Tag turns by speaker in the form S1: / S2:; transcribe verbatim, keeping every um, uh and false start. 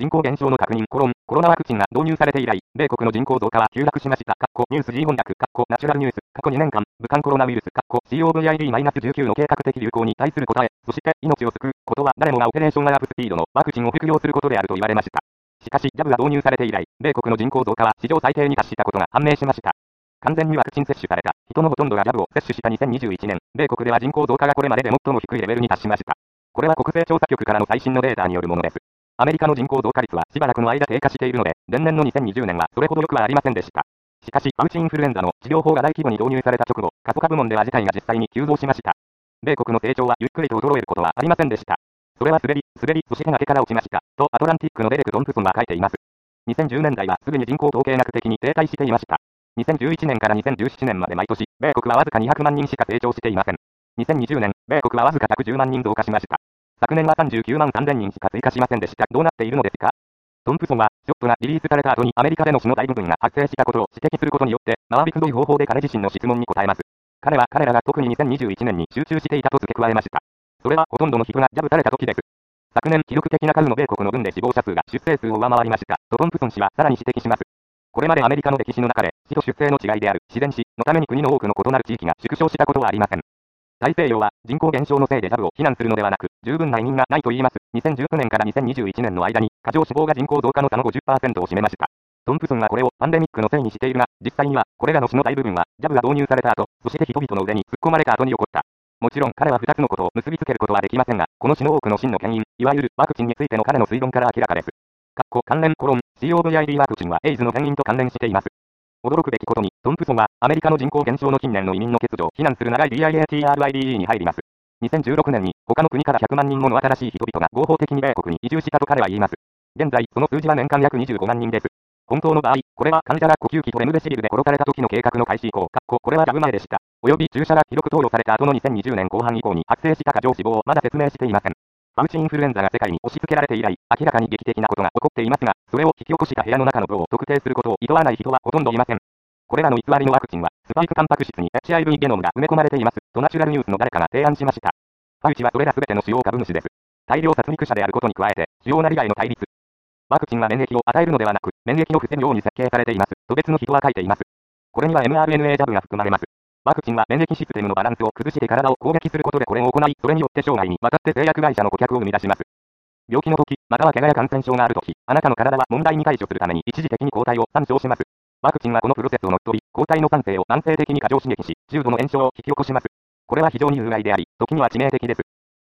S1: 人口減少の確認、コロン、コロナワクチンが導入されて以来、米国の人口増加は急落しました。かっこニュース G 翻訳、かっこナチュラルニュース、過去にねんかん、武漢コロナウイルス、かっこ コビドじゅうきゅう の計画的流行に対する答え、そして命を救うことは誰もがオペレーションワープスピードのワクチンを服用することであると言われました。しかし、ジャブが導入されて以来、米国の人口増加は史上最低に達したことが判明しました。完全にワクチン接種された人のほとんどがジャブを接種したにせんにじゅういちねん、米国では人口増加がこれまでで最も低いレベルに達しました。これは国勢調査局からの最新のデータによるものです。アメリカの人口増加率はしばらくの間低下しているので、前年のにせんにじゅうねんはそれほど良くはありませんでした。しかし、ファウチインフルエンザの治療法が大規模に導入された直後、過疎化部門では事態が実際に急増しました。米国の成長はゆっくりと衰えることはありませんでした。それは滑り、滑り、そして崖から落ちました。と、アトランティックのデレク・トンプソンは書いています。にせんじゅうねんだいはすぐに人口統計学的に停滞していました。にせんじゅういちねんからにせんじゅうななねんまで毎年、米国はわずかにひゃくまんにんしか成長していません。にせんにじゅうねん、米国はわずかひゃくじゅうまんにん増加しました。昨年はさんじゅうきゅうまんさんぜんにんしか追加しませんでした。どうなっているのですか？トンプソンは、ショットがリリースされた後にアメリカでの死の大部分が発生したことを指摘することによって、回りくどい方法で彼自身の質問に答えます。彼は彼らが特ににせんにじゅういちねんに集中していたと付け加えました。それはほとんどの人がジャブされた時です。昨年記録的な数の米国の分で死亡者数が出生数を上回りました。とトンプソン氏はさらに指摘します。これまでアメリカの歴史の中で、死と出生の違いである自然死のために国の多くの異なる地域が縮小したことはありません。大西洋は人口減少のせいでジャブを非難するのではなく、十分な移民がないと言います。にせんじゅうきゅうねんからにせんにじゅういちねんの間に、過剰死亡が人口増加の差の ごじゅっパーセント を占めました。トンプソンはこれをパンデミックのせいにしているが、実際には、これらの死の大部分は、ジャブが導入された後、そして人々の腕に突っ込まれた後に起こった。もちろん彼はふたつのことを結びつけることはできませんが、この死の多くの真の原因、いわゆるワクチンについての彼の推論から明らかです。かっこ関連コロン、コビド ワクチンはエイズの原因と関連しています。驚くべきことに、トンプソンは、アメリカの人口減少の近年の移民の欠如を非難する長い ビーアイエーティーアールアイディーイー に入ります。にせんじゅうろくねんに、他の国からひゃくまんにんもの新しい人々が合法的に米国に移住したと彼は言います。現在、その数字は年間約にじゅうごまんにんです。本当の場合、これは患者が呼吸器とレムデシビルで殺された時の計画の開始以降、かっここれはジャブ前でした。および注射が広く投与された後のにせんにじゅうねんこう半以降に発生した過剰死亡をまだ説明していません。ファウチインフルエンザが世界に押し付けられて以来、明らかに劇的なことが起こっていますが、それを引き起こした部屋の中の部を特定することを厭わない人はほとんどいません。これらの偽りのワクチンは、スパイクタンパク質に エイチアイブイ ゲノムが埋め込まれています。とナチュラルニュースの誰かが提案しました。ファウチはそれらすべての主要株主です。大量殺戮者であることに加えて、主要な利害の対立。ワクチンは免疫を与えるのではなく、免疫を防ぐように設計されています。と別の人は書いています。これには エムアールエヌエー ジャブが含まれます。ワクチンは免疫システムのバランスを崩して体を攻撃することでこれを行い、それによって生涯にわたって製薬会社の顧客を生み出します。病気の時、または怪我や感染症がある時、あなたの体は問題に対処するために一時的に抗体を参照します。ワクチンはこのプロセスを乗っ取り、抗体の産生を慢性的に過剰刺激し、重度の炎症を引き起こします。これは非常に有害であり、時には致命的です。